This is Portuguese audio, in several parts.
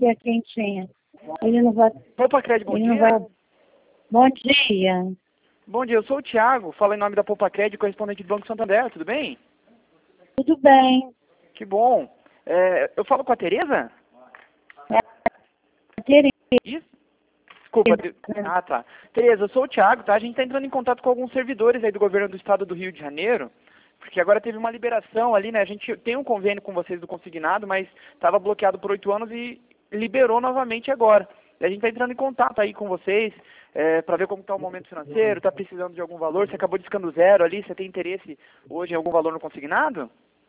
que é quentinha. Ele não vai... Poupa Cred, bom Ele não dia. vai... Bom dia. Bom dia, eu sou o Thiago, falo em nome da Poupa Cred, correspondente do Banco Santander, tudo bem? Tudo bem. Que bom. Eu falo com a Tereza? Querido. Isso? Desculpa. Ah, tá. Tereza, eu sou o Thiago, tá? A gente está entrando em contato com alguns servidores aí do governo do estado do Rio de Janeiro, porque agora teve uma liberação ali, né? A gente tem um convênio com vocês do consignado, mas estava bloqueado por 8 anos e liberou novamente agora. E a gente está entrando em contato aí com vocês para ver como está o momento financeiro, está precisando de algum valor, você acabou discando zero ali, você tem interesse hoje em algum valor no consignado?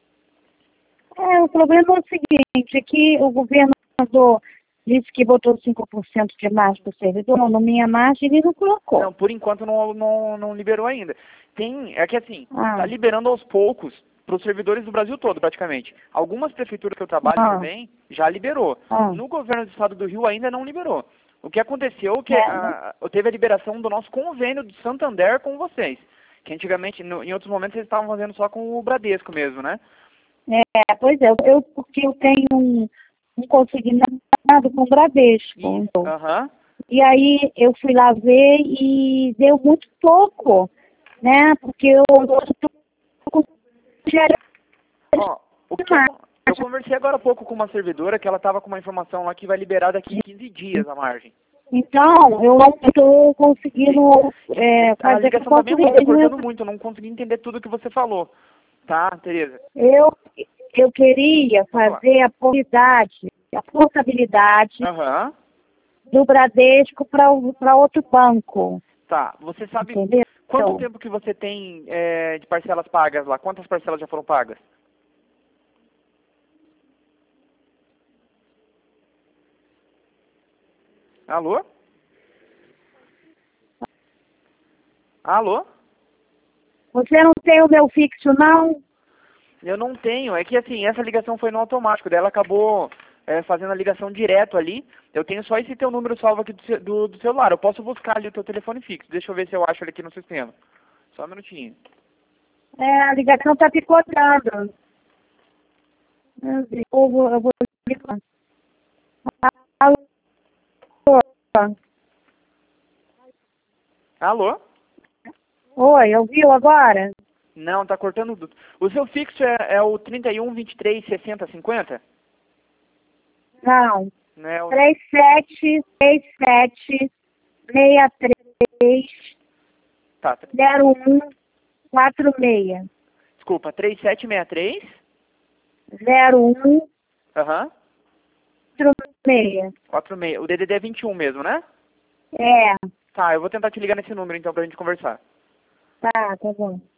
O problema é o seguinte, é que o governador disse que botou 5% de margem para o servidor, na minha margem ele não colocou. Não, por enquanto não liberou ainda. É que assim, tá Ah. liberando aos poucos para os servidores do Brasil todo, praticamente. Algumas prefeituras que eu trabalho também já liberou. No governo do estado do Rio ainda não liberou. O que aconteceu é que teve a liberação do nosso convênio do Santander com vocês. Que antigamente, em outros momentos, eles estavam fazendo só com o Bradesco mesmo, né? Pois é, porque eu tenho um consignado com o Bradesco. Então. E aí eu fui lá ver e deu muito pouco, né? Porque eu eu conversei agora há pouco com uma servidora que ela estava com uma informação lá que vai liberar daqui 15 dias a margem. Então, eu não estou conseguindo fazer a ligação está bem ruim, tá cortando muito, eu não consegui entender tudo que você falou. Tá, Tereza? Eu queria fazer a portabilidade do Bradesco para outro banco. Tá, você sabe entendeu? Quanto tempo que você tem de parcelas pagas lá? Quantas parcelas já foram pagas? Alô? Alô? Você não tem o meu fixo, não? Eu não tenho. É que assim, essa ligação foi no automático. Daí ela acabou fazendo a ligação direto ali. Eu tenho só esse teu número salvo aqui do celular. Eu posso buscar ali o teu telefone fixo. Deixa eu ver se eu acho ele aqui no sistema. Só um minutinho. A ligação tá picotando. Eu vou ligar. Alô? Alô? Oi, ouviu agora? Não, tá cortando tudo. O seu fixo é o 31, 23, 60, 50? Não. Não é o... 37, 67, 63, Tá. 01, 46. Desculpa, 3763? 01, Aham. 46. 46. O DDD é 21 mesmo, né? É. Tá, eu vou tentar te ligar nesse número então pra gente conversar. Tá bom.